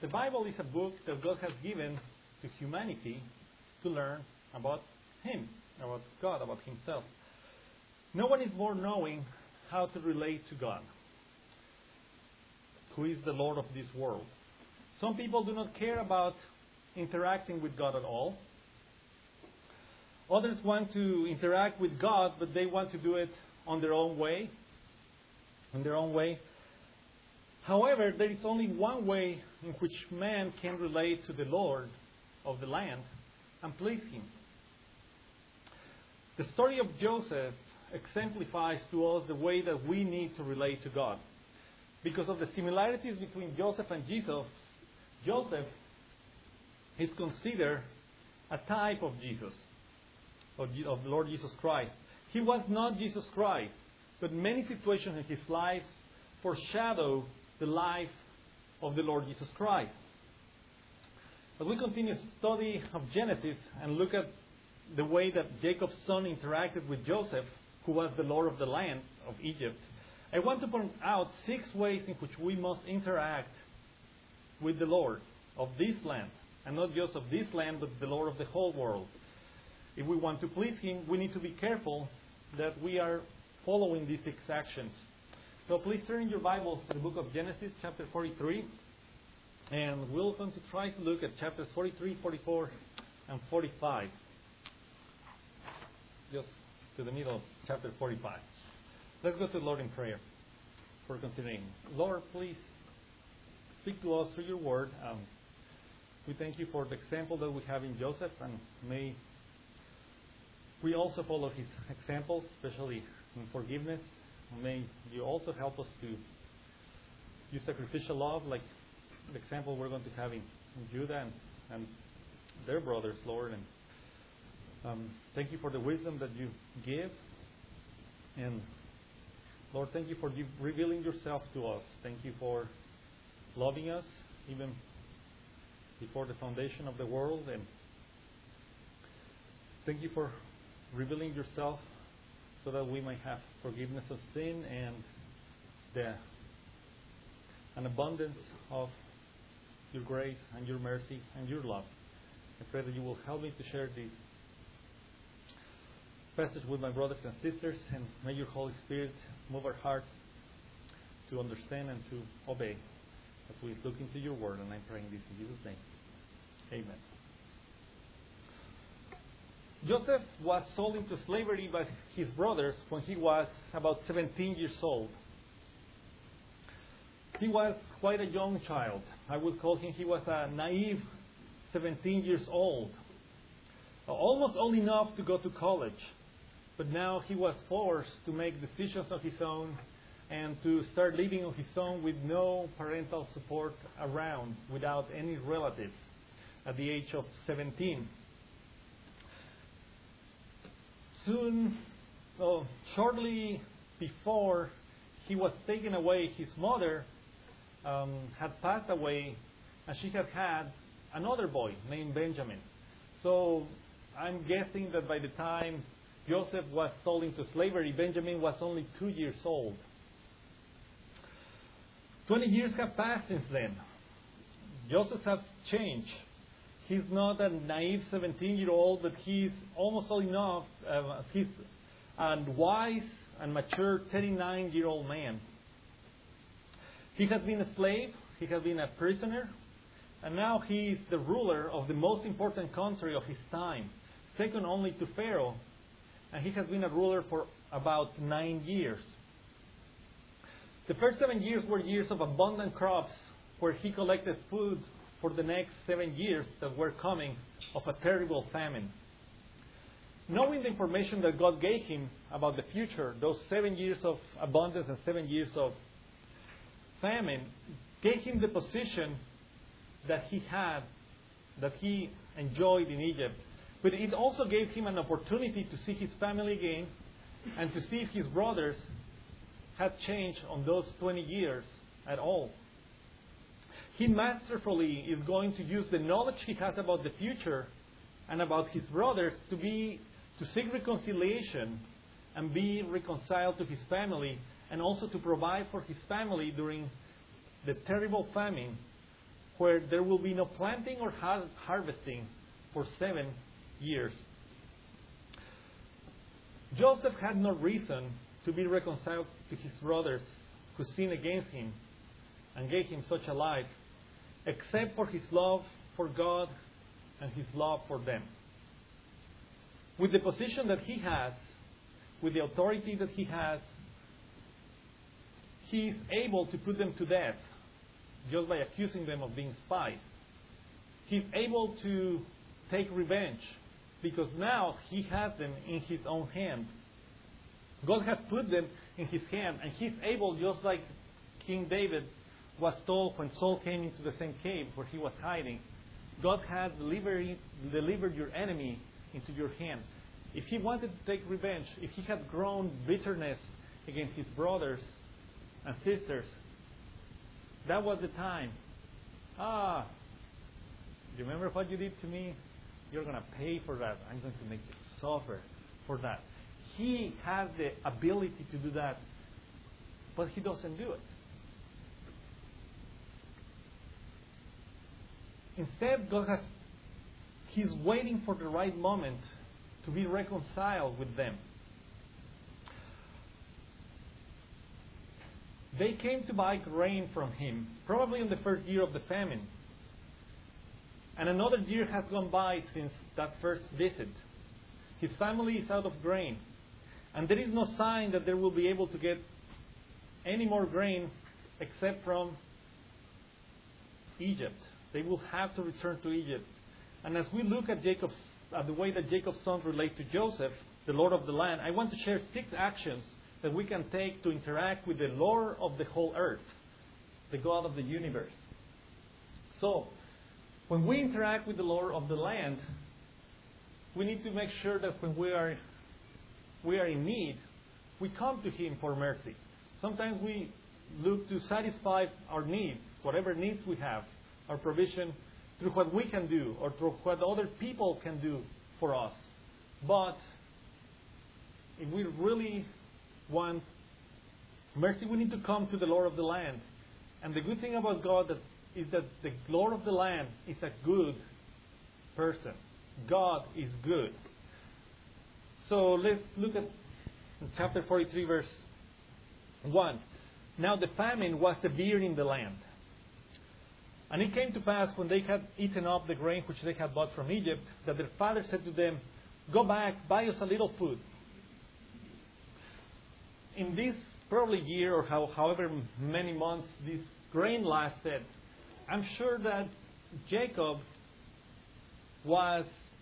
The Bible is a book that God has given to humanity to learn about Him, about God, about Himself. No one is more knowing how to relate to God, who is the Lord of this world. Some people do not care about interacting with God at all. Others want to interact with God, but they want to do it on their own way. However, there is only one way in which man can relate to the Lord of the land and please Him. The story of Joseph exemplifies to us the way that we need to relate to God. Because of the similarities between Joseph and Jesus, Joseph is considered a type of Jesus, of the Lord Jesus Christ. He was not Jesus Christ, but many situations in his life foreshadow the life of the Lord Jesus Christ. As we continue study of Genesis and look at the way that Jacob's son interacted with Joseph, who was the Lord of the land of Egypt, I want to point out 6 ways in which we must interact with the Lord of this land. And not just of this land, but the Lord of the whole world. If we want to please Him, we need to be careful that we are following these exactions. So please turn your Bibles to the book of Genesis, chapter 43. And we're going to try to look at chapters 43, 44, and 45. Just to the middle of chapter 45. Let's go to the Lord in prayer for continuing. Lord, please speak to us through your word. We thank you for the example that we have in Joseph, and may we also follow his examples, especially in forgiveness. May you also help us to use sacrificial love, like the example we're going to have in Judah and their brothers, Lord. And thank you for the wisdom that you give. And Lord, thank you for revealing yourself to us. Thank you for loving us, even before the foundation of the world. And thank you for revealing yourself so that we might have forgiveness of sin and an abundance of your grace and your mercy and your love. I pray that you will help me to share this passage with my brothers and sisters, and may your Holy Spirit move our hearts to understand and to obey as we look into your word. And I'm praying this in Jesus' name. Amen. Joseph was sold into slavery by his brothers when he was about 17 years old. He was quite a young child. I would call him, he was a naive 17 years old. Almost old enough to go to college. But now he was forced to make decisions of his own and to start living on his own with no parental support around, without any relatives, at the age of 17. Shortly before he was taken away, his mother had passed away, and she had another boy named Benjamin. So I'm guessing that by the time Joseph was sold into slavery, Benjamin was only 2 years old. 20 years have passed since then. Joseph has changed. He's not a naive 17-year-old, but he's almost old enough. He's a wise and mature 39-year-old man. He has been a slave. He has been a prisoner. And now he is the ruler of the most important country of his time, second only to Pharaoh. And he has been a ruler for about 9 years. The first 7 years were years of abundant crops, where he collected food for the next 7 years that were coming of a terrible famine. Knowing the information that God gave him about the future, those 7 years of abundance and 7 years of famine, gave him the position that he had, that he enjoyed in Egypt. But it also gave him an opportunity to see his family again and to see if his brothers had changed on those 20 years at all. He masterfully is going to use the knowledge he has about the future and about his brothers to seek reconciliation and be reconciled to his family, and also to provide for his family during the terrible famine where there will be no planting or harvesting for 7 years. Joseph had no reason to be reconciled to his brothers who sinned against him and gave him such a life, except for his love for God and his love for them. With the position that he has, with the authority that he has, he is able to put them to death just by accusing them of being spies. He's able to take revenge because now he has them in his own hand. God has put them in his hand, and he's able, just like King David was told when Saul came into the same cave where he was hiding, God has delivered your enemy into your hand. If he wanted to take revenge, if he had grown bitterness against his brothers and sisters, that was the time. Remember what you did to me? You're going to pay for that. I'm going to make you suffer for that. He has the ability to do that, but he doesn't do it. Instead, He's waiting for the right moment to be reconciled with them. They came to buy grain from him, probably in the first year of the famine. And another year has gone by since that first visit. His family is out of grain. And there is no sign that they will be able to get any more grain except from Egypt. They will have to return to Egypt. And as we look at the way that Jacob's sons relate to Joseph, the Lord of the land, I want to share 6 actions that we can take to interact with the Lord of the whole earth, the God of the universe. So, when we interact with the Lord of the land, we need to make sure that when we are in need, we come to Him for mercy. Sometimes we look to satisfy our needs, whatever needs we have, our provision, through what we can do or through what other people can do for us. But if we really want mercy, we need to come to the Lord of the land. And the good thing about God is that the Lord of the land is a good person. God is good. So let's look at chapter 43, verse 1. Now the famine was severe in the land. And it came to pass, when they had eaten up the grain which they had bought from Egypt, that their father said to them, "Go back, buy us a little food." In this probably year or however many months this grain lasted, I'm sure that Jacob was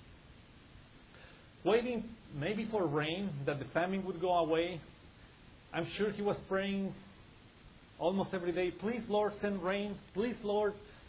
waiting maybe for rain, that the famine would go away. I'm sure he was praying almost every day, "Please, Lord, send rain. Please, Lord,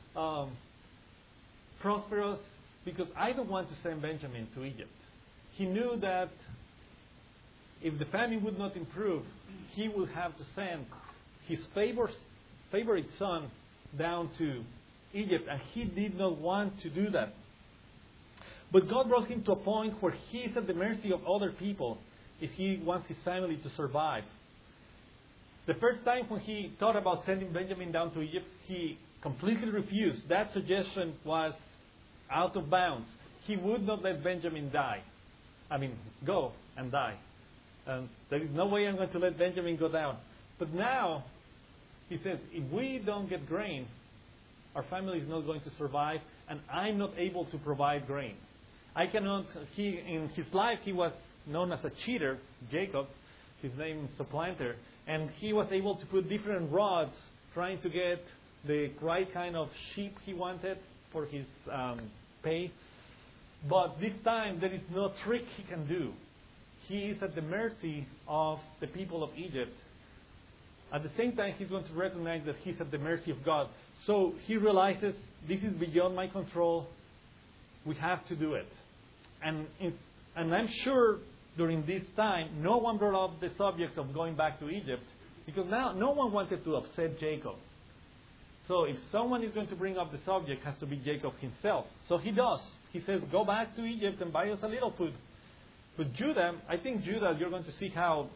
prosper us, because I don't want to send Benjamin to Egypt." He knew that if the famine would not improve, he would have to send his favorite son down to Egypt, and he did not want to do that. But God brought him to a point where he is at the mercy of other people if he wants his family to survive. The first time when he thought about sending Benjamin down to Egypt, he completely refused. That suggestion was out of bounds. He would not let Benjamin go and die. And there is no way I'm going to let Benjamin go down. But now, he says, if we don't get grain, our family is not going to survive, and I'm not able to provide grain. I cannot. In his life, he was known as a cheater, Jacob, his name supplanter, and he was able to put different rods trying to get the right kind of sheep he wanted for his pay. But this time, there is no trick he can do. He is at the mercy of the people of Egypt. At the same time, he's going to recognize that he's at the mercy of God. So he realizes, this is beyond my control. We have to do it. And I'm sure during this time, no one brought up the subject of going back to Egypt, because now no one wanted to upset Jacob. So if someone is going to bring up the subject, it has to be Jacob himself. So he does. He says, "Go back to Egypt and buy us a little food." But Judah, I think Judah, you're going to see how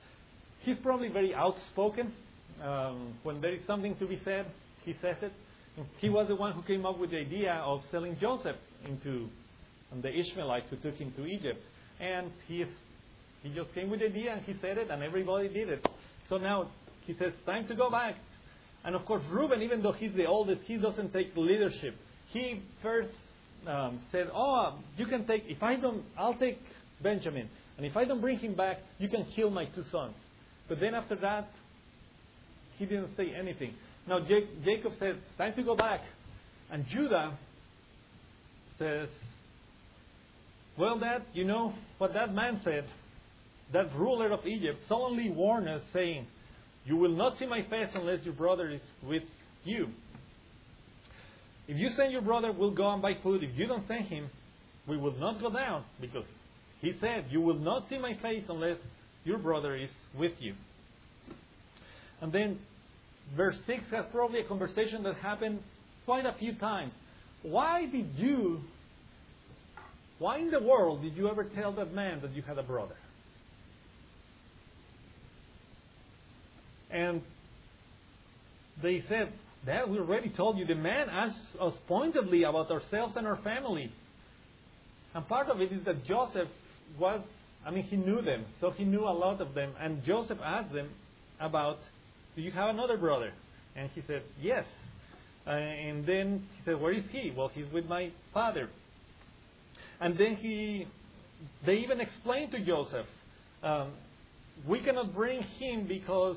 he's probably very outspoken. When there is something to be said, he says it. He was the one who came up with the idea of selling Joseph into the Ishmaelites who took him to Egypt. And he just came with the idea and he said it and everybody did it. So now he says, time to go back. And of course, Reuben, even though he's the oldest, he doesn't take leadership. He first said, you can take, I'll take Benjamin. And if I don't bring him back, you can kill my 2 sons. But then after that, he didn't say anything. Now Jacob says, it's time to go back. And Judah says, well, Dad, you know what that man said, that ruler of Egypt solemnly warned us, saying, you will not see my face unless your brother is with you. If you send your brother, we'll go and buy food. If you don't send him, we will not go down, because he said, you will not see my face unless your brother is with you. And then verse 6 has probably a conversation that happened quite a few times. Why in the world did you ever tell that man that you had a brother? And they said, Dad, we already told you. The man asked us pointedly about ourselves and our family. And part of it is that Joseph he knew them. So he knew a lot of them. And Joseph asked them about, do you have another brother? And he said, yes. And then he said, where is he? Well, he's with my father. And then they even explained to Joseph, we cannot bring him because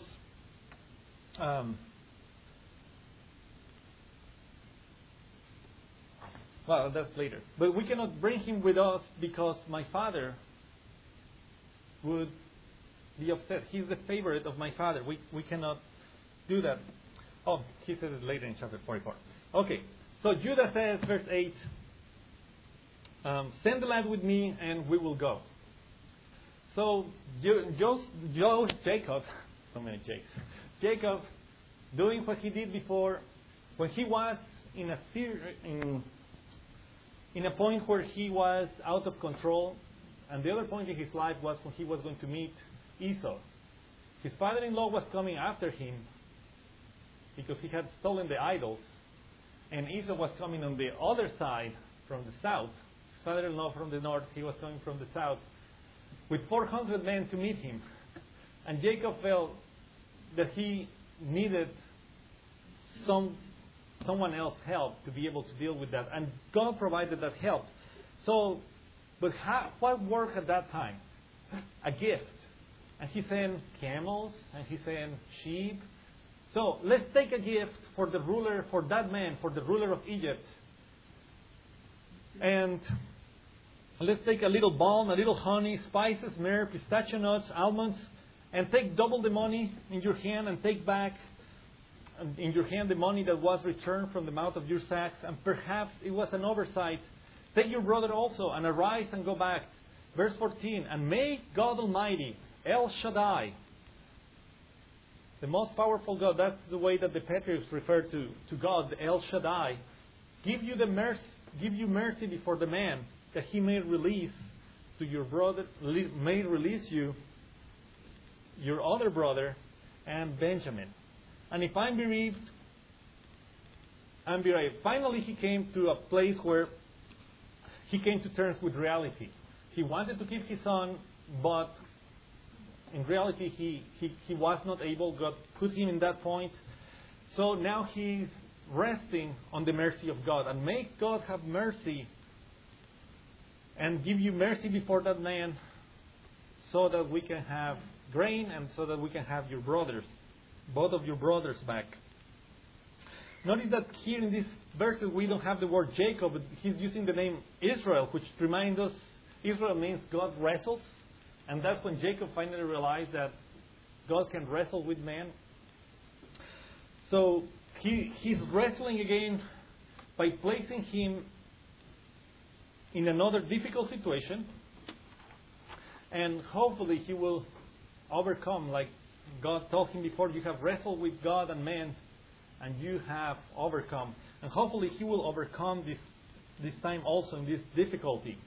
well, that's later. But we cannot bring him with us because my father would be upset. He's the favorite of my father. We cannot do that. Oh, he says it later in chapter 44. Okay, so Judah says, verse 8, send the lad with me and we will go. So Jacob, so many Jakes, Jacob, doing what he did before, when he was in a point where he was out of control, and the other point in his life was when he was going to meet Esau. His father-in-law was coming after him because he had stolen the idols, and Esau was coming on the other side from the south. His father-in-law from the north, he was coming from the south with 400 men to meet him. And Jacob felt that he needed someone else's help to be able to deal with that. And God provided that help. So, but what worked at that time? A gift. And he sent camels, and he sent sheep. So, let's take a gift for the ruler, for that man, for the ruler of Egypt. And let's take a little balm, a little honey, spices, myrrh, pistachio nuts, almonds, and take double the money in your hand and take back in your hand the money that was returned from the mouth of your sacks. And perhaps it was an oversight. Take your brother also and arise and go back. Verse 14, and may God Almighty, El Shaddai, the most powerful God, that's the way that the patriarchs refer to God, El Shaddai, give you mercy before the man, that he may release to your brother, may release you, your other brother, and Benjamin. And if I'm bereaved, I'm bereaved. Finally, he came to a place where he came to terms with reality. He wanted to keep his son, but in reality, he was not able. God put him in that point. So now he's resting on the mercy of God. And may God have mercy and give you mercy before that man, so that we can have grain and so that we can have your brothers, both of your brothers back. Notice that here in this verses we don't have the word Jacob, but he's using the name Israel, which reminds us Israel means God wrestles. And that's when Jacob finally realized that God can wrestle with man. So he's wrestling again by placing him in another difficult situation. And hopefully he will overcome, like God told him before, you have wrestled with God and man, and you have overcome. And hopefully he will overcome this time also in this difficulty.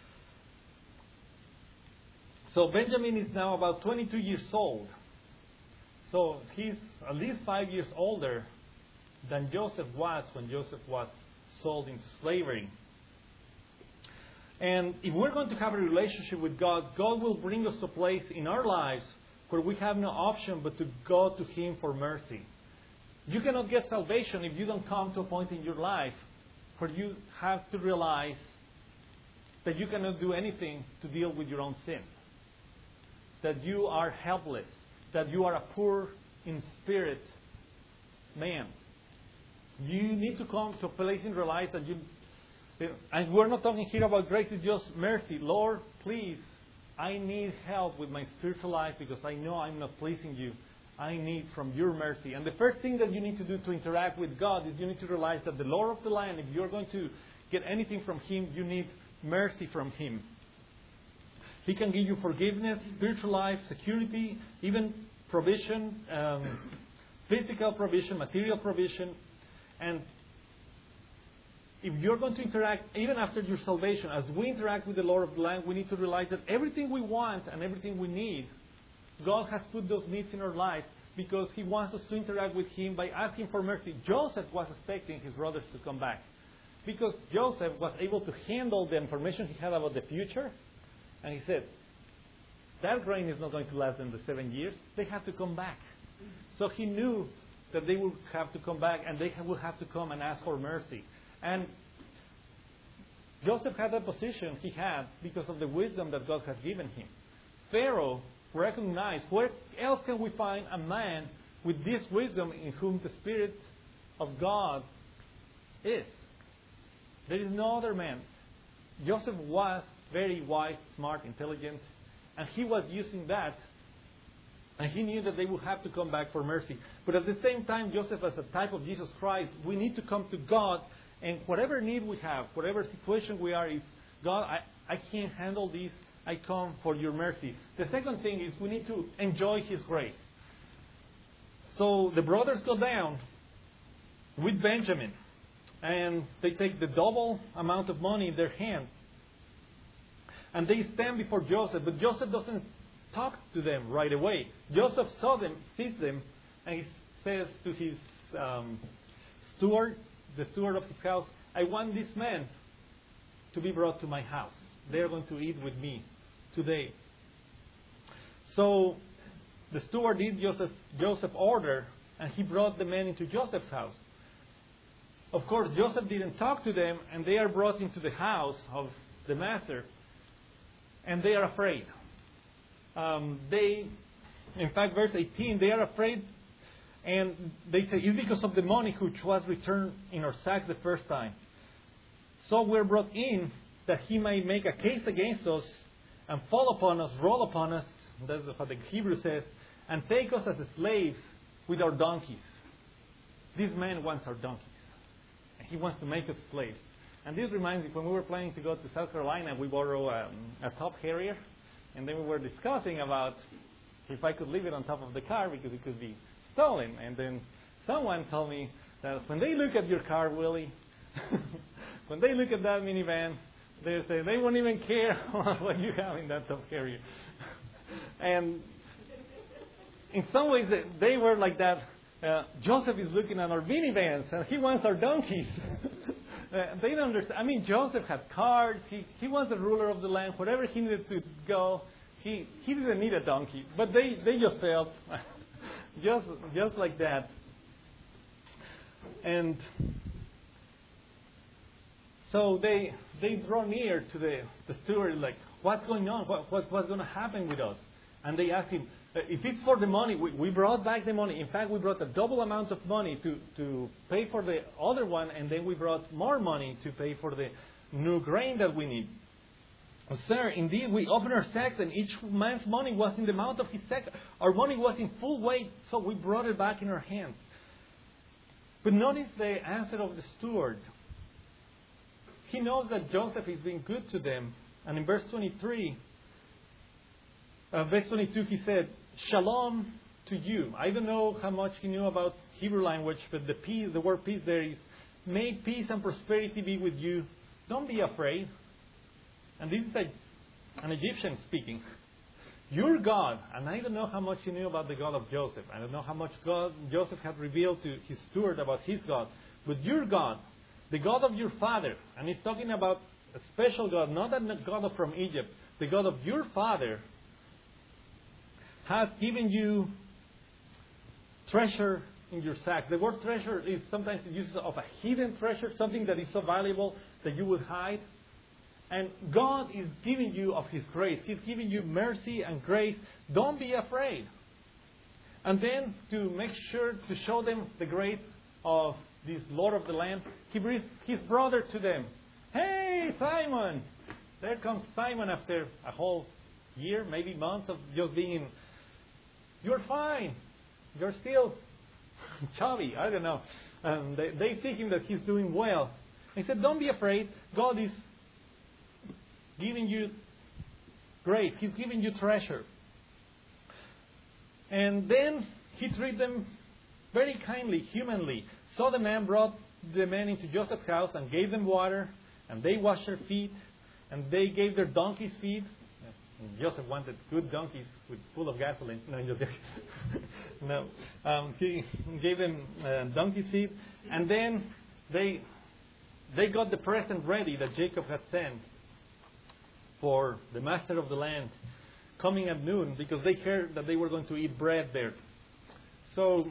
So Benjamin is now about 22 years old. So he's at least 5 years older than Joseph was when Joseph was sold into slavery. And if we're going to have a relationship with God, God will bring us to a place in our lives where we have no option but to go to Him for mercy. You cannot get salvation if you don't come to a point in your life where you have to realize that you cannot do anything to deal with your own sin. That you are helpless. That you are a poor in spirit man. You need to come to a place and realize that you... And we're not talking here about grace, it's just mercy. Lord, please, I need help with my spiritual life because I know I'm not pleasing you. I need from your mercy. And the first thing that you need to do to interact with God is you need to realize that the Lord of the land, if you're going to get anything from Him, you need mercy from Him. He can give you forgiveness, spiritual life, security, even provision, physical provision, material provision. And if you're going to interact, even after your salvation, as we interact with the Lord of the land, we need to realize that everything we want and everything we need, God has put those needs in our lives because He wants us to interact with Him by asking for mercy. Joseph was expecting his brothers to come back because Joseph was able to handle the information he had about the future. And he said, that grain is not going to last them the 7 years. They have to come back. So he knew that they would have to come back and they would have to come and ask for mercy. And Joseph had that position he had because of the wisdom that God had given him. Pharaoh recognized, where else can we find a man with this wisdom in whom the Spirit of God is? There is no other man. Joseph was very wise, smart, intelligent, and he was using that, and he knew that they would have to come back for mercy. But at the same time, Joseph, as a type of Jesus Christ, we need to come to God, and whatever need we have, whatever situation we are, if God, I can't handle this, I come for your mercy. The second thing is we need to enjoy His grace. So the brothers go down with Benjamin, and they take the double amount of money in their hand. And they stand before Joseph, but Joseph doesn't talk to them right away. Joseph saw them, sees them, and he says to his steward, the steward of his house, I want these men to be brought to my house. They're going to eat with me today. So the steward did Joseph's order, and he brought the men into Joseph's house. Of course, Joseph didn't talk to them, and they are brought into the house of the master. And they are afraid. In fact, verse 18, they are afraid. And they say, it's because of the money which was returned in our sack the first time. So we're brought in that he may make a case against us and fall upon us, roll upon us, that's what the Hebrew says, and take us as slaves with our donkeys. This man wants our donkeys. And he wants to make us slaves. And this reminds me, when we were planning to go to South Carolina, we borrowed a Top Harrier. And then we were discussing about if I could leave it on top of the car because it could be stolen. And then someone told me that when they look at your car, Willie, when they look at that minivan, they say they won't even care what you have in that Top Harrier. And in some ways, they were like that. Joseph is looking at our minivans and he wants our donkeys. They don't understand. I mean, Joseph had cars. He was the ruler of the land. Wherever he needed to go, he didn't need a donkey. But they just felt just like that. And so they draw near to the steward, like, what's going on? What's going to happen with us? And they ask him, if it's for the money, we brought back the money. In fact, we brought a double amount of money to pay for the other one, and then we brought more money to pay for the new grain that we need. Sir, indeed, we opened our sacks, and each man's money was in the amount of his sack. Our money was in full weight, so we brought it back in our hands. But notice the answer of the steward. He knows that Joseph is being good to them. And in verse 22, he said, Shalom to you. I don't know how much he knew about Hebrew language, but the word peace there is, may peace and prosperity be with you. Don't be afraid. And this is an Egyptian speaking. your God, and I don't know how much he knew about the God of Joseph. I don't know how much God Joseph had revealed to his steward about his God. But your God, the God of your father, and he's talking about a special God, not a God from Egypt, the God of your father, has given you treasure in your sack. The word treasure is sometimes used of a hidden treasure, something that is so valuable that you would hide. And God is giving you of His grace. He's giving you mercy and grace. Don't be afraid. And then to make sure to show them the grace of this Lord of the land, He brings His brother to them. Hey, Simon! There comes Simon after a whole year, maybe months of just being in. You're fine. You're still chubby. I don't know. And they thinking that he's doing well. He said, don't be afraid. God is giving you grace. He's giving you treasure. And then he treated them very kindly, humanly. So the man brought the men into Joseph's house and gave them water. And they washed their feet. And they gave their donkeys feed. And Joseph wanted good donkeys full of gasoline. No, no. He gave them donkey seed. And then they got the present ready that Jacob had sent for the master of the land coming at noon, because they heard that they were going to eat bread there. So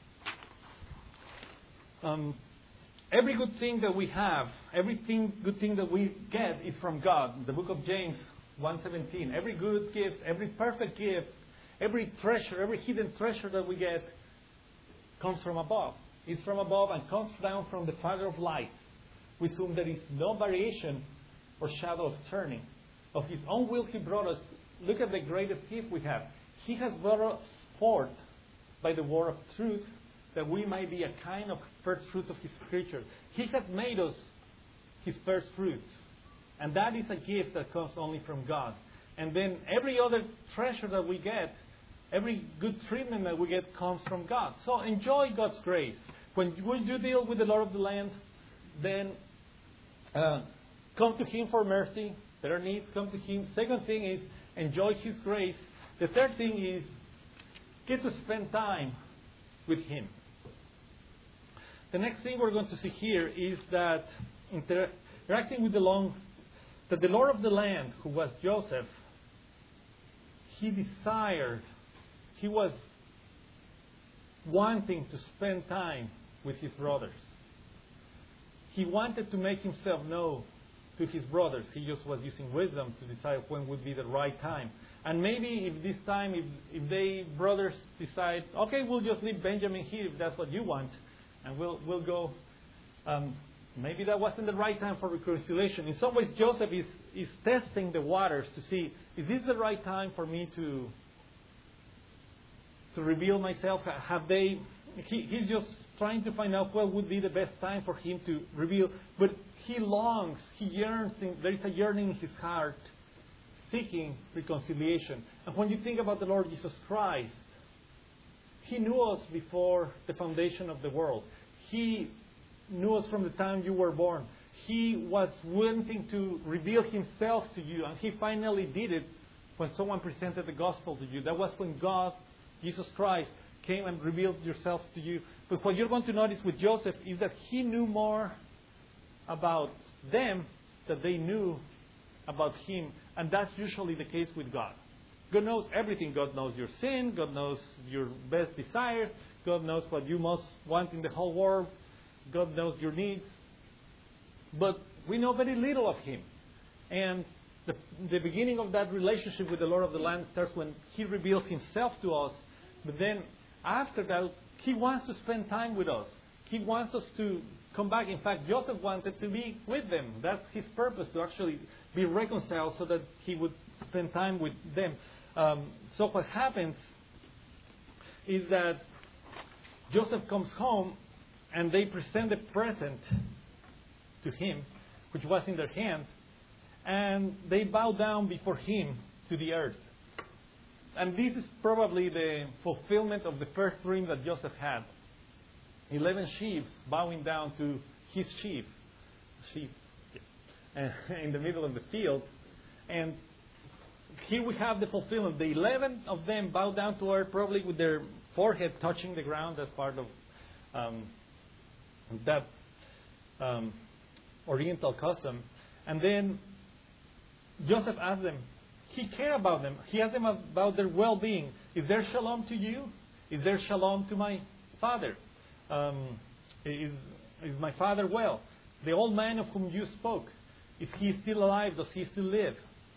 every good thing that we have, good thing that we get is from God. The book of James 1:17. Every good gift, every perfect gift, every treasure, every hidden treasure that we get comes from above. It's from above and comes down from the Father of lights, with whom there is no variation or shadow of turning. Of His own will He brought us. Look at the greatest gift we have. He has brought us forth by the word of truth, that we might be a kind of first fruit of His creature. He has made us His first fruits. And that is a gift that comes only from God. And then every other treasure that we get, every good treatment that we get comes from God. So enjoy God's grace. When you deal with the Lord of the land, then come to Him for mercy. There are needs, come to Him. Second thing is enjoy His grace. The third thing is get to spend time with Him. The next thing we're going to see here is that interacting with the Lord of the land, who was Joseph, he was wanting to spend time with his brothers. He wanted to make himself known to his brothers. He just was using wisdom to decide when would be the right time. And maybe if this time, if they brothers decide, okay, we'll just leave Benjamin here if that's what you want, and we'll go. Maybe that wasn't the right time for reconciliation. In some ways, Joseph is testing the waters to see, is this the right time for me to reveal myself? He's just trying to find out what would be the best time for him to reveal. But he longs, he yearns, there is a yearning in his heart, seeking reconciliation. And when you think about the Lord Jesus Christ, He knew us before the foundation of the world. He knew us from the time you were born. He was wanting to reveal Himself to you, and He finally did it when someone presented the gospel to you. That was when God, Jesus Christ, came and revealed Yourself to you. But what you're going to notice with Joseph is that he knew more about them than they knew about Him. And that's usually the case with God. God knows everything. God knows your sin. God knows your best desires. God knows what you most want in the whole world. God knows your needs. But we know very little of Him. And the beginning of that relationship with the Lord of the land starts when He reveals Himself to us. But then after that, He wants to spend time with us. He wants us to come back. In fact, Joseph wanted to be with them. That's his purpose, to actually be reconciled so that he would spend time with them. So what happens is that Joseph comes home and they present the present to him, which was in their hands, and they bow down before him to the earth. And this is probably the fulfillment of the first dream that Joseph had. 11 sheep bowing down to his sheep in the middle of the field. And here we have the fulfillment. The 11 of them bow down to earth, probably with their forehead touching the ground as part of that Oriental custom. And then Joseph asked them, he cared about them. He asked them about their well-being. Is there shalom to you? Is there shalom to my father? Is my father well? The old man of whom you spoke, is he still alive? Does he still live?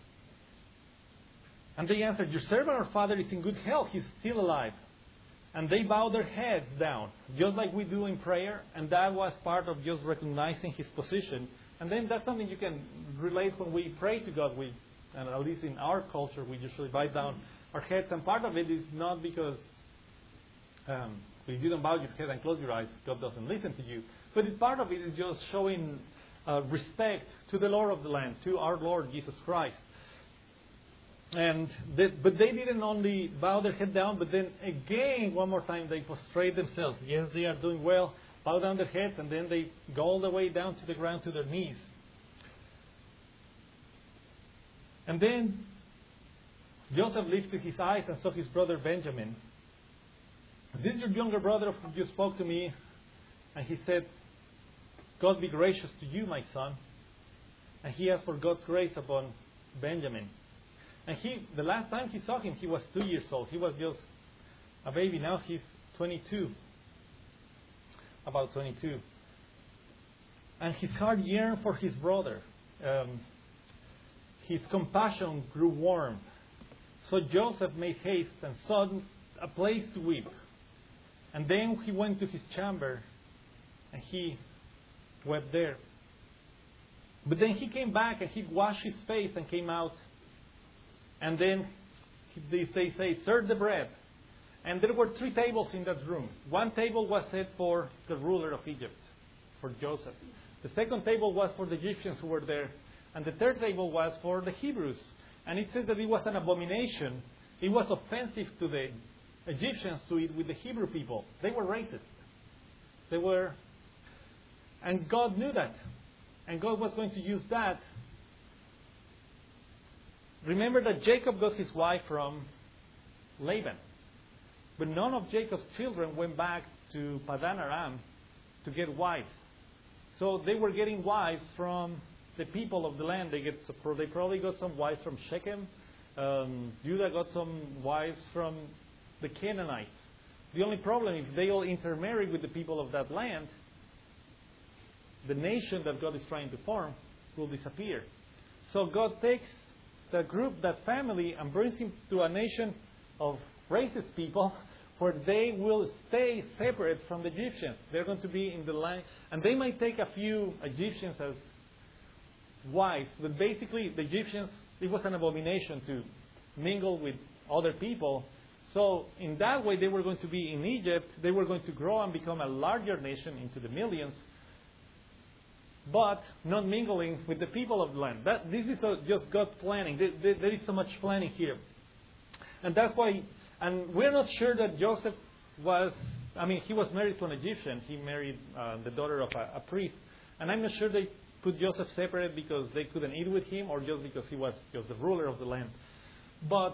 And they answered, your servant, our father, is in good health. He's still alive. And they bowed their heads down, just like we do in prayer. And that was part of just recognizing his position. And then that's something you can relate when we pray to God. And at least in our culture, we usually bow down our heads. And part of it is not because if you don't bow your head and close your eyes, God doesn't listen to you. But part of it is just showing respect to the Lord of the land, to our Lord Jesus Christ. But they didn't only bow their head down, but then again, one more time, they prostrate themselves. Yes, they are doing well. Bow down their heads, and then they go all the way down to the ground to their knees. And then Joseph lifted his eyes and saw his brother Benjamin. This is your younger brother of whom you spoke to me. And he said, God be gracious to you, my son. And he asked for God's grace upon Benjamin. And the last time he saw him, he was 2 years old. He was just a baby. Now he's 22. About 22. And his heart yearned for his brother. His compassion grew warm. So Joseph made haste and sought a place to weep. And then he went to his chamber and he wept there. But then he came back and he washed his face and came out. And then they say, serve the bread. And there were 3 tables in that room. One table was set for the ruler of Egypt, for Joseph. The second table was for the Egyptians who were there. And the third table was for the Hebrews. And it says that it was an abomination. It was offensive to the Egyptians to eat with the Hebrew people. They were racist. And God knew that. And God was going to use that. Remember that Jacob got his wife from Laban. But none of Jacob's children went back to Padan Aram to get wives. So they were getting wives from the people of the land. They probably got some wives from Shechem. Judah got some wives from the Canaanites. The only problem is they all intermarried with the people of that land. The nation that God is trying to form will disappear. So God takes that group, that family, and brings him to a nation of racist people where they will stay separate from the Egyptians. They're going to be in the line. And they might take a few Egyptians as wives. But basically, the Egyptians, it was an abomination to mingle with other people. So in that way, they were going to be in Egypt. They were going to grow and become a larger nation into the millions, but not mingling with the people of the land. This is just God's planning. There is so much planning here. And that's why, and we're not sure that Joseph he was married to an Egyptian. He married the daughter of a priest. And I'm not sure they put Joseph separate because they couldn't eat with him or just because he was just the ruler of the land. But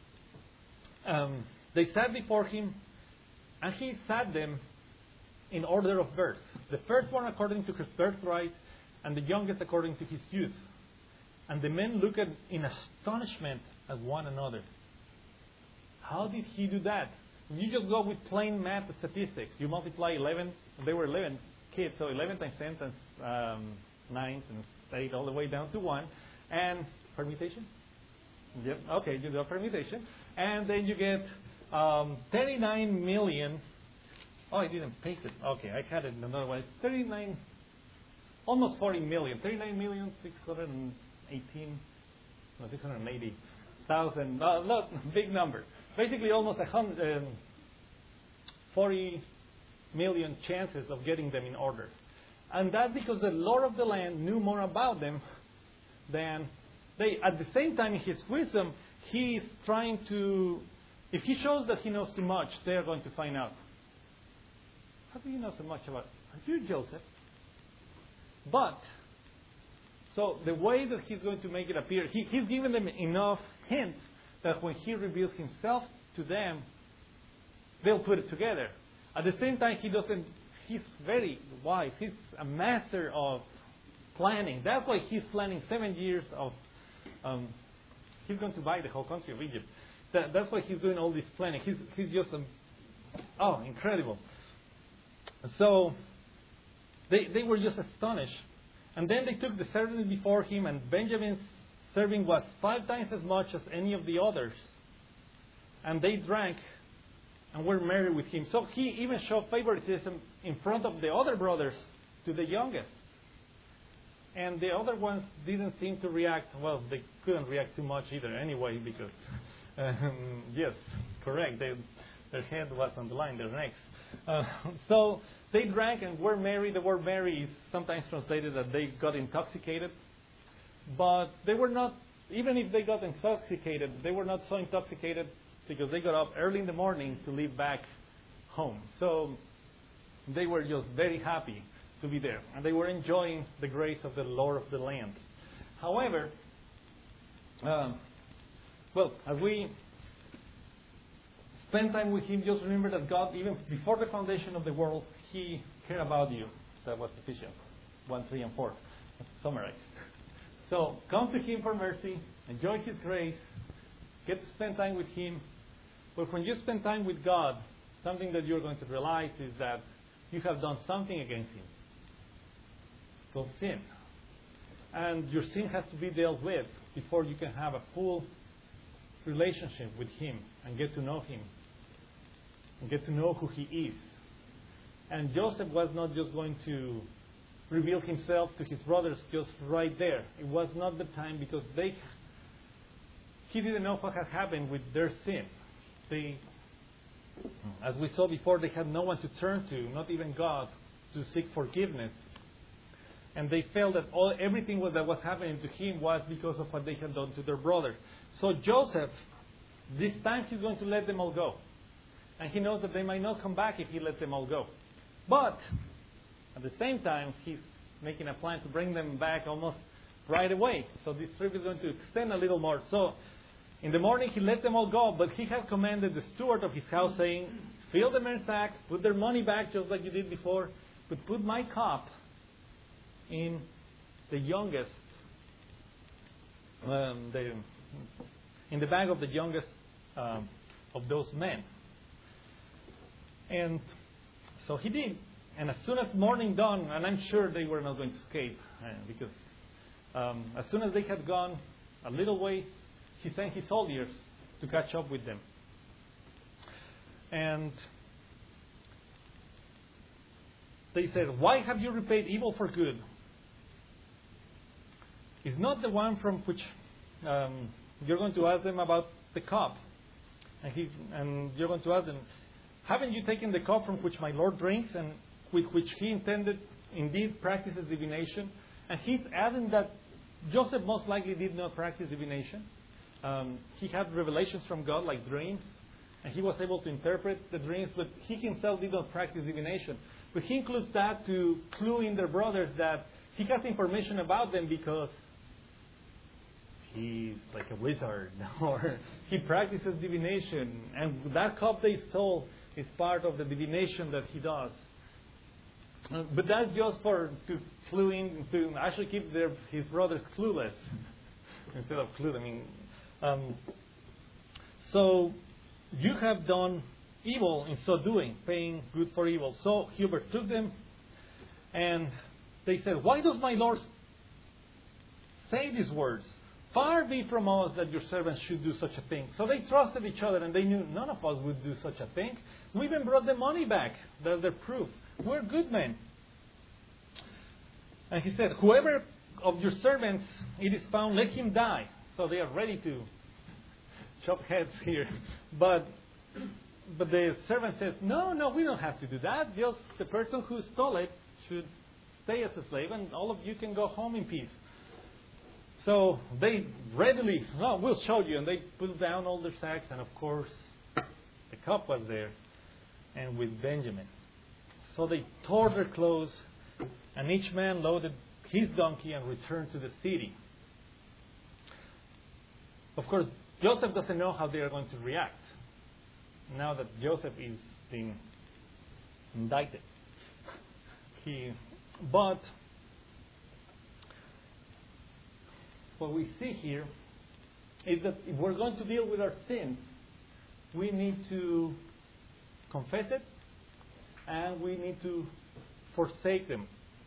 they sat before him, and he sat them in order of birth. The first one according to his birthright, and the youngest according to his youth. And the men looked in astonishment at one another. How did he do that? You just go with plain math statistics. You multiply 11, there were 11 kids, so 11 times 10 times 9 and 8 all the way down to 1. And permutation? Yep. Okay, you do a permutation. And then you get 39 million. Oh, I didn't paste it. Okay, I had it another way. 39, almost 40 million. 680,000. Not big number. Basically, almost 40 million chances of getting them in order. And that's because the Lord of the land knew more about them than they. At the same time, in his wisdom, he is trying to. If he shows that he knows too much, they are going to find out. How do you know so much about? Are you Joseph? But so the way that he's going to make it appear, he's given them enough hint that when he reveals himself to them, they'll put it together. At the same time, he's very wise. He's a master of planning. That's why he's planning 7 years of, he's going to buy the whole country of Egypt. That's why he's doing all this planning. He's just, incredible. So, they were just astonished. And then they took the servants before him, and Benjamin's serving was 5 times as much as any of the others. And they drank and were merry with him. So he even showed favoritism in front of the other brothers to the youngest. And the other ones didn't seem to react. Well, they couldn't react too much either anyway, because, yes, correct, their head was on the line, their necks. So they drank and were merry. The word merry is sometimes translated that they got intoxicated. But they were not, even if they got intoxicated, they were not so intoxicated because they got up early in the morning to leave back home. So they were just very happy to be there. And they were enjoying the grace of the Lord of the land. However, as we spend time with Him, just remember that God, even before the foundation of the world, He cared about you. That was Ephesians 1, 3, and 4. Let's summarize. So come to Him for mercy, enjoy His grace, get to spend time with Him. But when you spend time with God, something that you're going to realize is that you have done something against Him. It's called sin. And your sin has to be dealt with before you can have a full relationship with Him and get to know Him and get to know who He is. And Joseph was not just going to reveal himself to his brothers just right there. It was not the time because he didn't know what had happened with their sin. As we saw before, they had no one to turn to, not even God, to seek forgiveness. And they felt that everything that was happening to him was because of what they had done to their brother. So Joseph, this time he's going to let them all go. And he knows that they might not come back if he lets them all go. But at the same time, he's making a plan to bring them back almost right away. So this trip is going to extend a little more. So in the morning, he let them all go, but he had commanded the steward of his house, saying, fill the men's sack, put their money back just like you did before, but put my cup in the youngest, in the bag of the youngest of those men. And so he did. And as soon as morning dawned, and I'm sure they were not going to escape, because as soon as they had gone a little way, he sent his soldiers to catch up with them. And they said, why have you repaid evil for good? Is not the one from which you're going to ask them about the cup. And you're going to ask them, haven't you taken the cup from which my Lord drinks and with which he intended, indeed, practices divination? And he's adding that Joseph most likely did not practice divination. He had revelations from God like dreams, and he was able to interpret the dreams, but he himself did not practice divination. But he includes that to clue in their brothers that he has information about them because he's like a wizard, or he practices divination, and that cup they stole is part of the divination that he does. But that's just to clue in, to actually keep his brothers clueless instead of clued. So you have done evil in so doing, paying good for evil. So he overtook them, and they said, why does my Lord say these words? Far be from us that your servants should do such a thing. So they trusted each other, and they knew none of us would do such a thing. We even brought the money back. That's their proof. We're good men. And he said, whoever of your servants it is found, let him die. So they are ready to chop heads here. But the servant says, no, we don't have to do that. Just the person who stole it should stay as a slave, and all of you can go home in peace. So they readily, we'll show you. And they put down all their sacks, and of course, the cup was there, and with Benjamin. So they tore their clothes, and each man loaded his donkey and returned to the city. Of course, Joseph doesn't know how they are going to react now that Joseph is being indicted. But what we see here is that if we're going to deal with our sins, we need to confess it and we need to forsake them.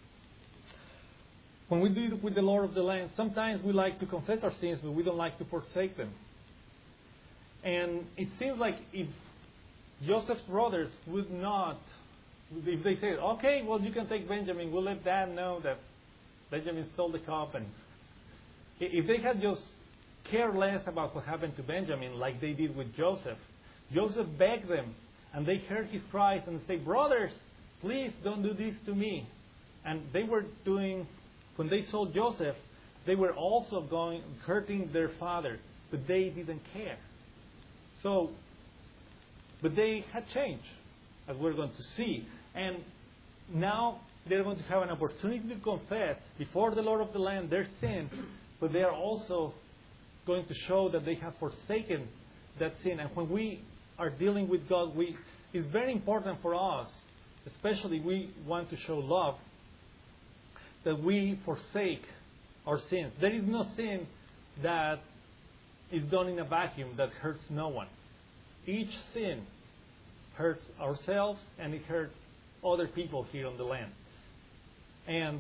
When we deal with the Lord of the land, sometimes we like to confess our sins, but we don't like to forsake them. And it seems like if Joseph's brothers would not, if they said, okay, well, you can take Benjamin, we'll let Dad know that Benjamin stole the cup. And if they had just cared less about what happened to Benjamin, like they did with Joseph, Joseph begged them, and they heard his cries and said, brothers, please don't do this to me. And they were doing, when they saw Joseph, they were also hurting their father, but they didn't care. So, but they had changed, as we're going to see. And now they're going to have an opportunity to confess before the Lord of the land their sin, but they are also going to show that they have forsaken that sin. And when we are dealing with God, it's very important for us, especially we want to show love, that we forsake our sins. There is no sin that is done in a vacuum that hurts no one. Each sin hurts ourselves and it hurts other people here on the land. And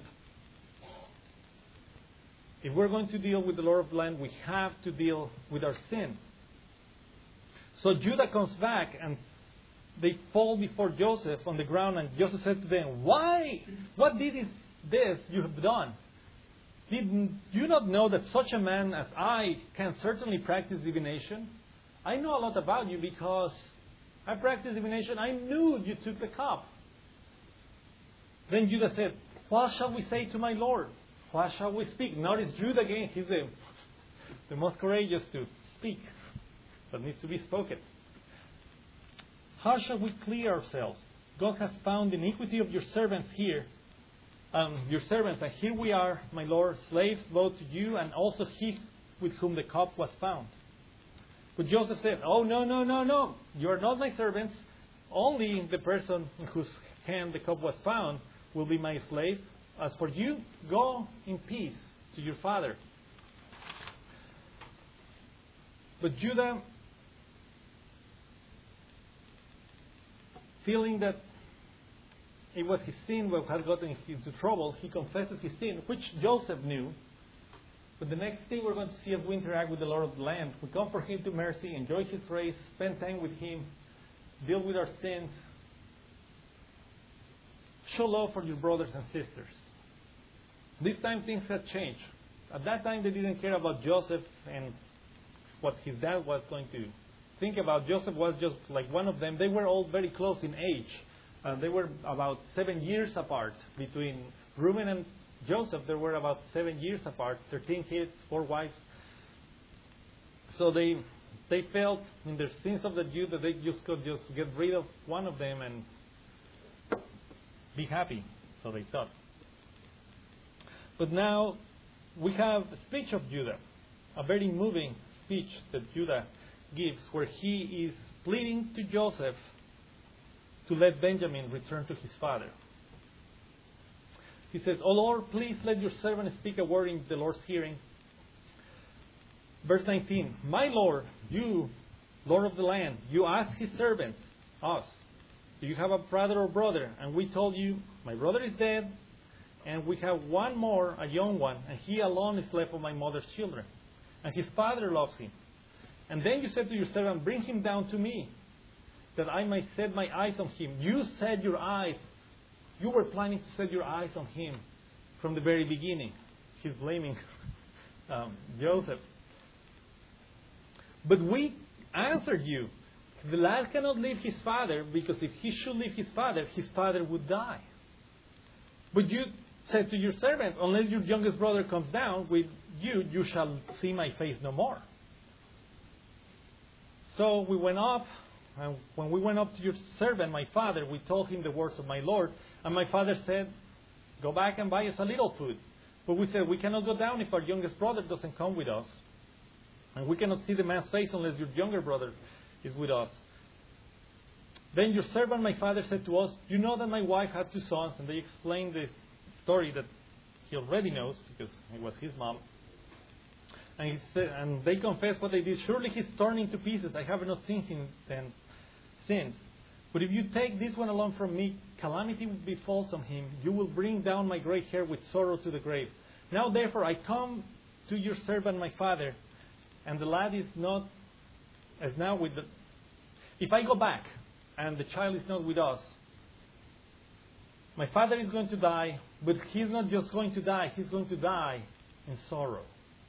if we're going to deal with the Lord of the land, we have to deal with our sin. So Judah comes back and they fall before Joseph on the ground, and Joseph said to them, why? What did this you have done? Did you not know that such a man as I can certainly practice divination? I know a lot about you because I practiced divination. I knew you took the cup. Then Judah said, what shall we say to my Lord? What shall we speak? Notice Judah again. He's the most courageous to speak. But needs to be spoken. How shall we clear ourselves? God has found the iniquity of your servants here. Your servants, and here we are, my Lord, slaves both to you and also he with whom the cup was found. But Joseph said, oh, no. You are not my servants. Only the person in whose hand the cup was found will be my slave. As for you, go in peace to your father. But Judah, feeling that it was his sin that had gotten him into trouble, he confesses his sin, which Joseph knew. But the next thing we're going to see as we interact with the Lord of the land, we come for him to mercy, enjoy his grace, spend time with him, deal with our sins. Show love for your brothers and sisters. This time things have changed. At that time they didn't care about Joseph and what his dad was going to think about. Joseph was just like one of them. They were all very close in age. They were about 7 years apart. Between Reuben and Joseph, they were about 7 years apart. 13 kids, 4 wives. So they felt in their sins of the Jew that they just could just get rid of one of them and be happy. So they thought. But now we have a speech of Judah, a very moving speech that Judah gives, where he is pleading to Joseph to let Benjamin return to his father. He says, O Lord, please let your servant speak a word in the Lord's hearing. Verse 19, my Lord, you, Lord of the land, you asked his servants, us, do you have a brother or brother? And we told you, my brother is dead, and we have one more, a young one, and he alone is left of my mother's children. And his father loves him. And then you said to your servant, bring him down to me, that I might set my eyes on him. You set your eyes. You were planning to set your eyes on him from the very beginning. He's blaming Joseph. But we answered you, the lad cannot leave his father, because if he should leave his father would die. But you said to your servant, unless your youngest brother comes down with you, you shall see my face no more. So we went up, and when we went up to your servant, my father, we told him the words of my Lord. And my father said, go back and buy us a little food. But we said, we cannot go down if our youngest brother doesn't come with us. And we cannot see the man's face unless your younger brother is with us. Then your servant, my father, said to us, you know that my wife had 2 sons. And they explained the story that he already knows because it was his mom. And, he said, and they confessed what they did. Surely he's torn into pieces. I have not seen him since. But if you take this one alone from me, calamity will befall on him. You will bring down my gray hair with sorrow to the grave. Now therefore I come to your servant my father, and the lad is not as now with the... If I go back and the child is not with us, my father is going to die, but he's not just going to die, he's going to die in sorrow.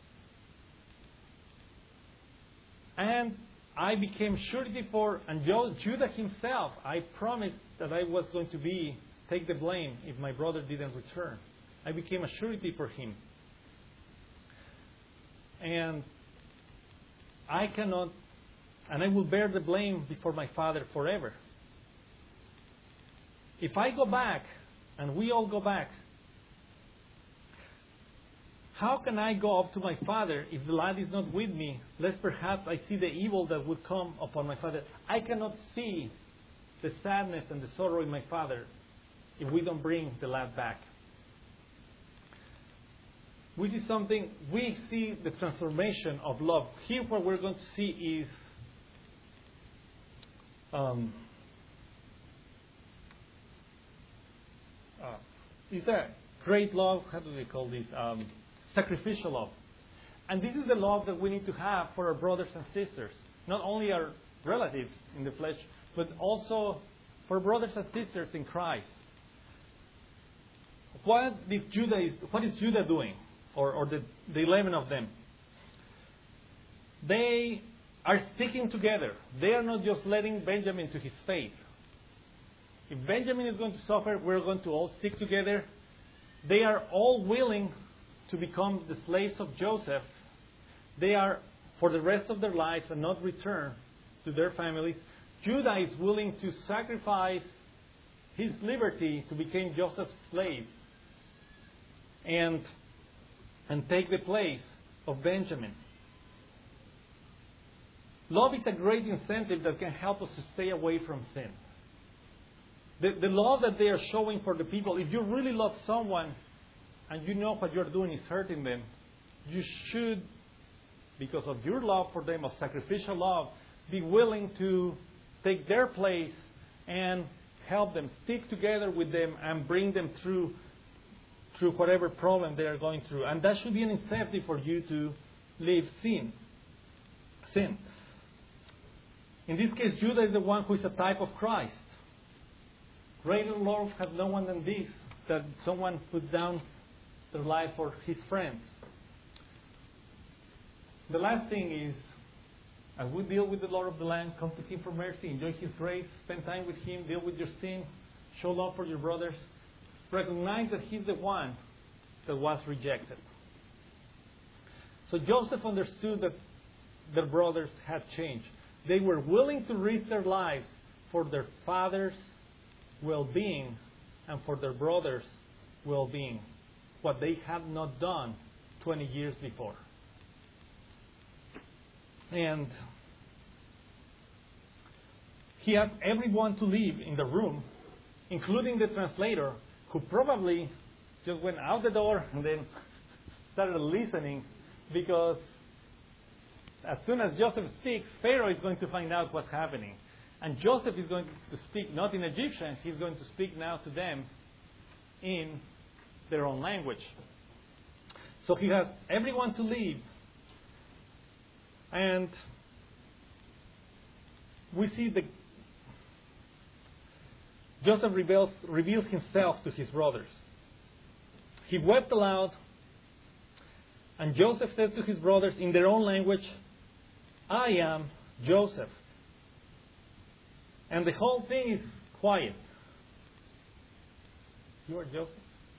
And I became surety for, and Judah himself, I promised that I was going to take the blame if my brother didn't return. I became a surety for him. And I cannot, and I will bear the blame before my father forever. If I go back, and we all go back, how can I go up to my father if the lad is not with me, lest perhaps I see the evil that would come upon my father? I cannot see the sadness and the sorrow in my father if we don't bring the lad back. We see the transformation of love. Here what we're going to see is a great love, how do they call this? Sacrificial love. And this is the love that we need to have for our brothers and sisters. Not only our relatives in the flesh, but also for brothers and sisters in Christ. What is Judah doing? Or the 11 of them? They are sticking together. They are not just letting Benjamin to his fate. If Benjamin is going to suffer, we're going to all stick together. They are all willing to become the slaves of Joseph. They are for the rest of their lives and not return to their families. Judah is willing to sacrifice his liberty to become Joseph's slave and take the place of Benjamin. Love is a great incentive that can help us to stay away from sin. The love that they are showing for the people, if you really love someone and you know what you're doing is hurting them, you should, because of your love for them, of sacrificial love, be willing to take their place and help them, stick together with them and bring them through whatever problem they are going through. And that should be an incentive for you to leave sin. In this case, Judah is the one who is a type of Christ. Greater love has no one than this, that someone puts down their life for his friends. The last thing is, as we deal with the Lord of the land, come to Him for mercy, enjoy His grace, spend time with Him, deal with your sin, show love for your brothers. Recognize that He's the one that was rejected. So Joseph understood that their brothers had changed. They were willing to risk their lives for their father's well-being and for their brothers' well-being, what they had not done 20 years before. And he asked everyone to leave in the room, including the translator, who probably just went out the door and then started listening, because as soon as Joseph speaks, Pharaoh is going to find out what's happening. And Joseph is going to speak not in Egyptian, he's going to speak now to them in their own language. So he has everyone to leave. And we see Joseph reveals himself to his brothers. He wept aloud, and Joseph said to his brothers in their own language, I am Joseph. And the whole thing is quiet. You are Joseph?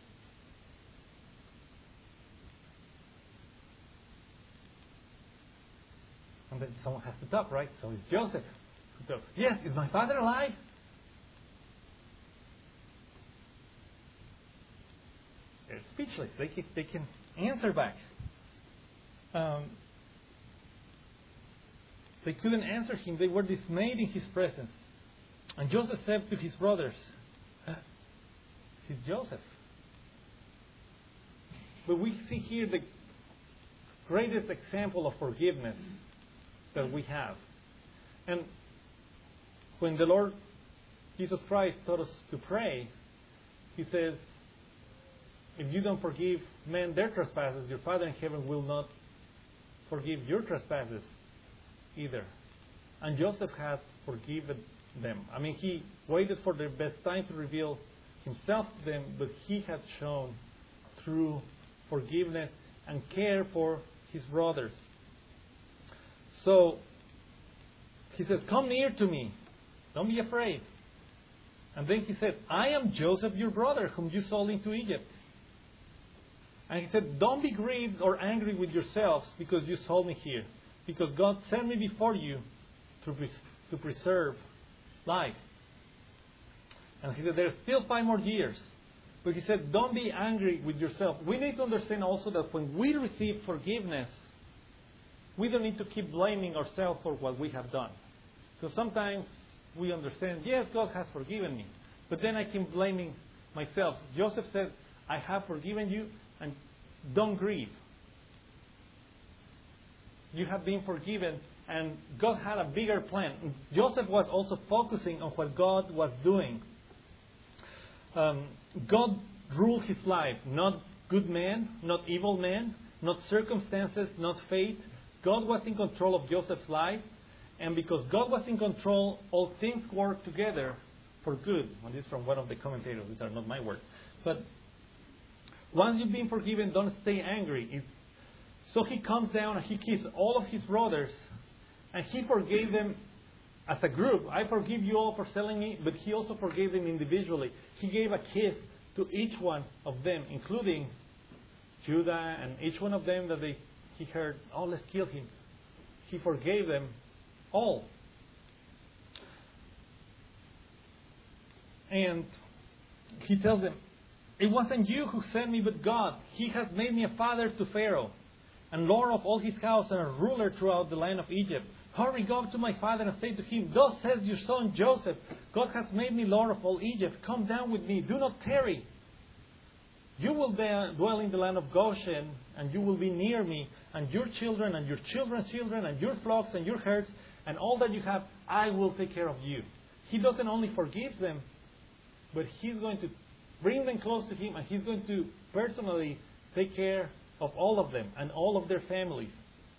And then someone has to talk, right? So it's Joseph who talks. Yes, is my father alive? They're speechless. They can answer back. They couldn't answer him. They were dismayed in his presence. And Joseph said to his brothers, "He's Joseph." But we see here the greatest example of forgiveness that we have. And when the Lord Jesus Christ taught us to pray, He says, if you don't forgive men their trespasses, your Father in heaven will not forgive your trespasses either. And Joseph has forgiven them. I mean, he waited for the best time to reveal himself to them, but he had shown through forgiveness and care for his brothers. So, he said, "Come near to me. Don't be afraid." And then he said, "I am Joseph, your brother, whom you sold into Egypt." And he said, "Don't be grieved or angry with yourselves because you sold me here. Because God sent me before you to preserve life." And he said, "There's still 5 more years." But he said, don't be angry with yourself. We need to understand also that when we receive forgiveness, we don't need to keep blaming ourselves for what we have done. Because sometimes we understand, yes, God has forgiven me. But then I keep blaming myself. Joseph said, "I have forgiven you, and don't grieve. You have been forgiven, and God had a bigger plan." Joseph was also focusing on what God was doing. God ruled his life, not good men, not evil men, not circumstances, not fate. God was in control of Joseph's life, and because God was in control, all things work together for good. And this is from one of the commentators. These are not my words. But once you've been forgiven, don't stay angry. So he comes down and he kissed all of his brothers, and he forgave them as a group. "I forgive you all for selling me," but he also forgave them individually. He gave a kiss to each one of them, including Judah, and each one of them that he heard, "Oh, let's kill him." He forgave them all. And he tells them, "It wasn't you who sent me, but God. He has made me a father to Pharaoh, and lord of all his house, and a ruler throughout the land of Egypt. Hurry, go to my father and say to him, 'Thus says your son Joseph, God has made me lord of all Egypt. Come down with me. Do not tarry. You will dwell in the land of Goshen, and you will be near me, and your children, and your children's children, and your flocks, and your herds, and all that you have, I will take care of you.'" He doesn't only forgive them, but he's going to bring them close to him, and he's going to personally take care of all of them and all of their families.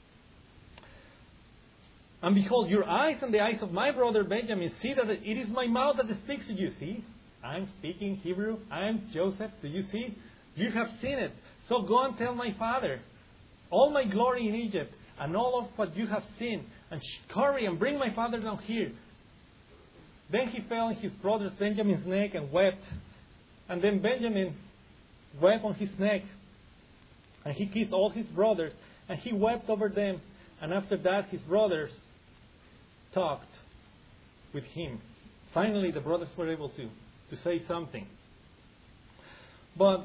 "And behold, your eyes and the eyes of my brother Benjamin see that it is my mouth that speaks to you." See, I'm speaking Hebrew. I'm Joseph. Do you see? You have seen it. So go and tell my father all my glory in Egypt and all of what you have seen, and hurry and bring my father down here. Then he fell on his brother Benjamin's neck and wept. And then Benjamin wept on his neck. And he kissed all his brothers, and he wept over them. And after that, his brothers talked with him. Finally, the brothers were able to say something. But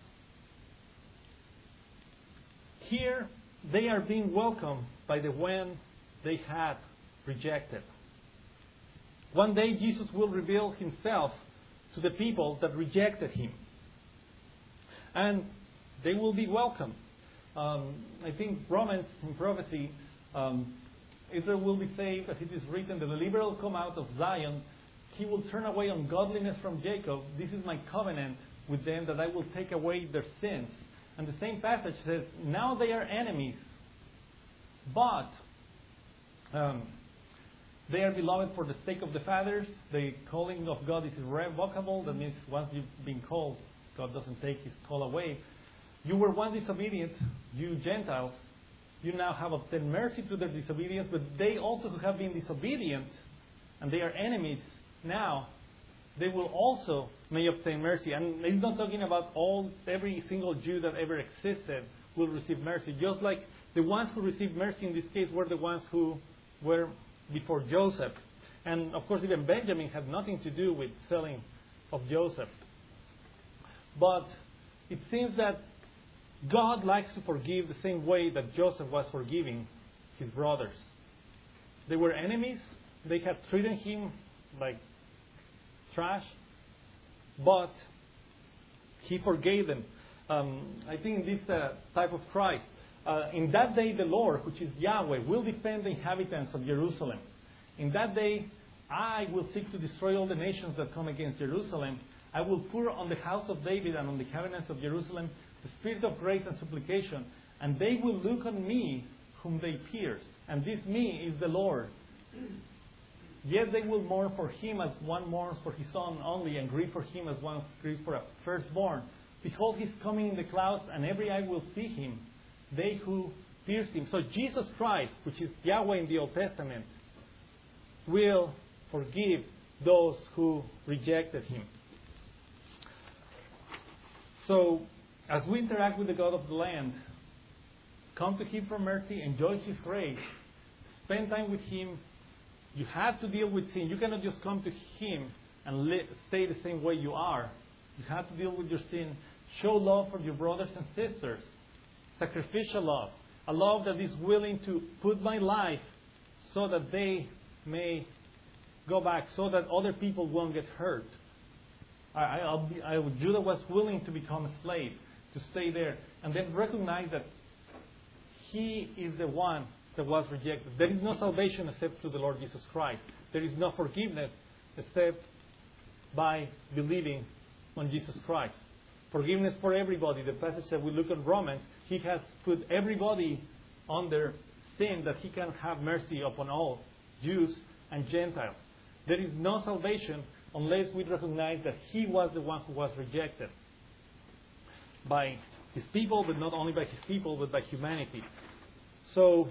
here, they are being welcomed by the one they had rejected. One day, Jesus will reveal himself to the people that rejected him. And they will be welcomed. I think Romans in prophecy, Israel will be saved, as it is written, "The deliverer will come out of Zion. He will turn away ungodliness from Jacob. This is my covenant with them, that I will take away their sins." And the same passage says, "Now they are enemies, but they are beloved for the sake of the fathers. The calling of God is irrevocable." That means once you've been called, God doesn't take his call away. "You were once disobedient, you Gentiles. You now have obtained mercy through their disobedience, but they also who have been disobedient, and they are enemies now, they will also may obtain mercy." And he's not talking about every single Jew that ever existed will receive mercy. Just like the ones who received mercy in this case were the ones who were before Joseph. And of course, even Benjamin had nothing to do with selling of Joseph. But it seems that God likes to forgive the same way that Joseph was forgiving his brothers. They were enemies. They had treated him like trash. But he forgave them. I think in this type of cry, in that day the Lord, which is Yahweh, will defend the inhabitants of Jerusalem. In that day I will seek to destroy all the nations that come against Jerusalem. I will pour on the house of David and on the inhabitants of Jerusalem the spirit of grace and supplication, and they will look on me whom they pierced. And this me is the Lord. Yet they will mourn for him as one mourns for his son only, and grieve for him as one grieves for a firstborn. Behold, he is coming in the clouds, and every eye will see him, they who pierced him. So Jesus Christ, which is Yahweh in the Old Testament, will forgive those who rejected him. So, as we interact with the God of the land, come to him for mercy, enjoy his grace, spend time with him. You have to deal with sin. You cannot just come to him and stay the same way you are. You have to deal with your sin. Show love for your brothers and sisters. Sacrificial love. A love that is willing to put my life so that they may go back, so that other people won't get hurt. Judah was willing to become a slave, to stay there, and then recognize that he is the one that was rejected. There is no salvation except through the Lord Jesus Christ. There is no forgiveness except by believing on Jesus Christ. Forgiveness for everybody. The passage that we look at Romans, he has put everybody under sin that he can have mercy upon all, Jews and Gentiles. There is no salvation unless we recognize that he was the one who was rejected by his people, but not only by his people, but by humanity. So,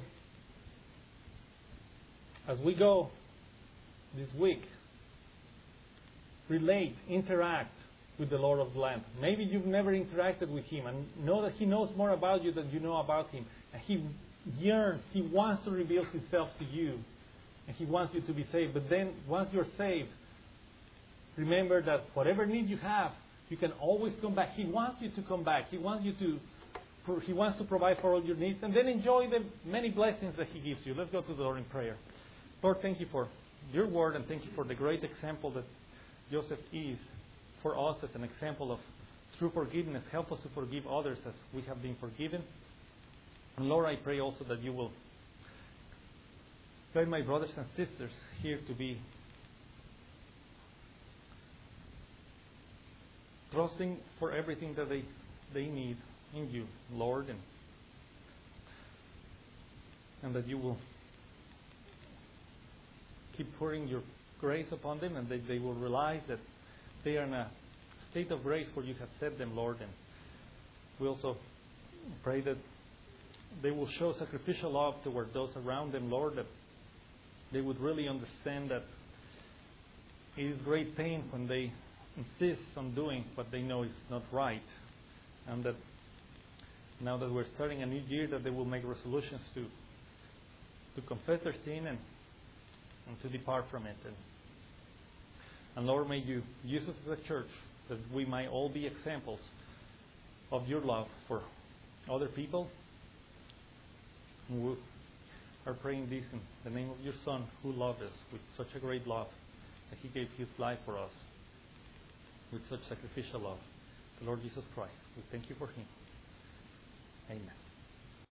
as we go this week, relate, interact with the Lord of the land. Maybe you've never interacted with him, and know that he knows more about you than you know about him. And he yearns, he wants to reveal himself to you, and he wants you to be saved. But then, once you're saved, remember that whatever need you have, you can always come back. He wants you to come back. He wants to provide for all your needs, and then enjoy the many blessings that he gives you. Let's go to the Lord in prayer. Lord, thank you for your word, and thank you for the great example that Joseph is for us as an example of true forgiveness. Help us to forgive others as we have been forgiven. And Lord, I pray also that you will guide my brothers and sisters here to be trusting for everything that they need in you, Lord, and that you will keep pouring your grace upon them, and that they will realize that they are in a state of grace where you have set them, Lord. And we also pray that they will show sacrificial love toward those around them, Lord, that they would really understand that it is great pain when they insist on doing what they know is not right, and that now that we're starting a new year, that they will make resolutions to confess their sin and to depart from it. And Lord, may you use us as a church that we might all be examples of your love for other people. And we are praying this in the name of your Son, who loved us with such a great love that he gave his life for us with such sacrificial love, the Lord Jesus Christ. We thank you for him. Amen.